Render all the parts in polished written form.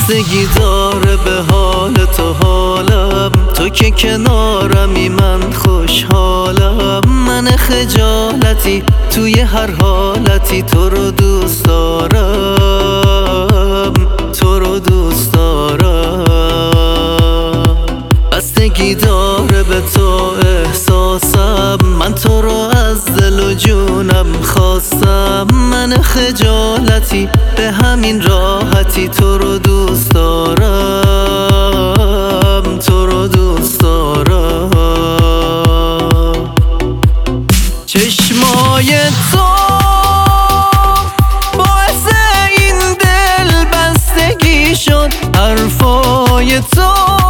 بستگی داره به حال تو حالم، تو که کنارمی من خوشحالم. من خجالتی توی هر حالتی تو رو دوست دارم، تو رو دوست دارم. بستگی داره به تو احساسم، من تو رو از دل و جونم خواستم. من خجالتی به همین راحتی تو رو دوست دارم، تو رو دوست دارم. چشمای تو باعث این دل بستگی شد، حرفای تو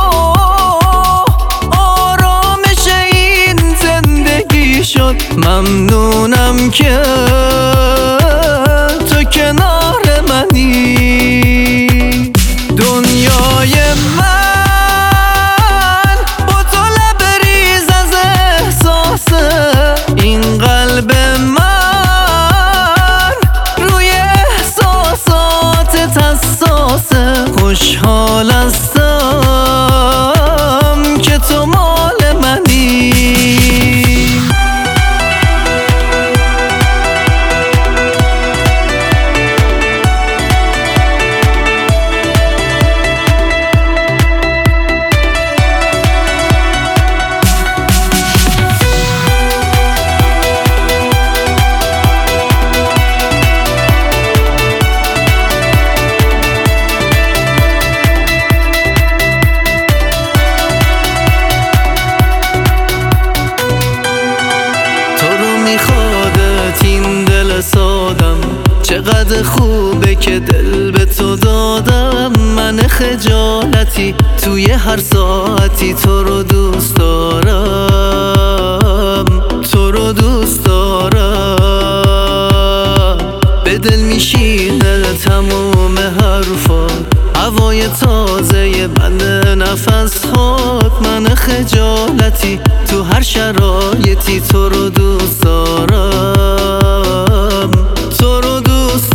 آرامش این زندگی شد. ممنونم که تو کنار منی، دنیای من با تو لبریز از احساسه. این قلب من روی احساساتت حساسه. خوشحال هستم که تو مال منی. سادم چقدر خوبه که دل به تو دادم. من خجالتی توی هر ساعتی تو رو دوست دارم، تو رو دوست دارم. به دل میشینه تموم حرفات، هوای تازه من نفس هات. من خجالتی تو هر شرایطی تو رو دوست دارم، تو رو دوست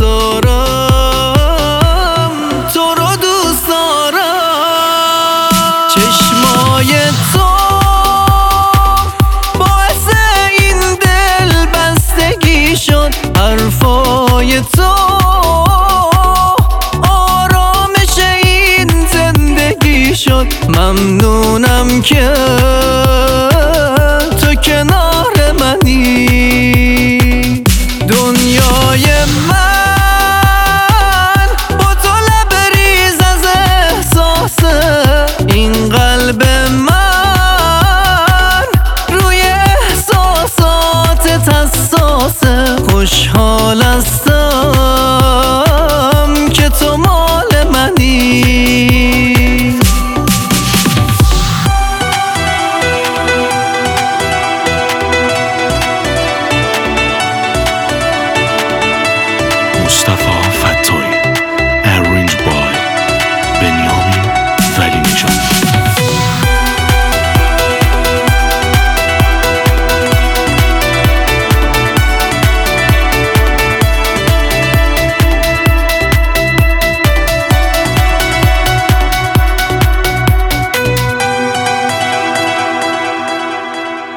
دارم، تو رو دوست دارم. چشمای تو باعث این دل بستگی شد، حرفای تو آرامش این زندگی شد. ممنونم که تو کنار منی، دنیای من با تو لبریز از احساسه. این قلب من روی احساساتت حساسه. خوشحال هستم که تو مال منی. مصطفی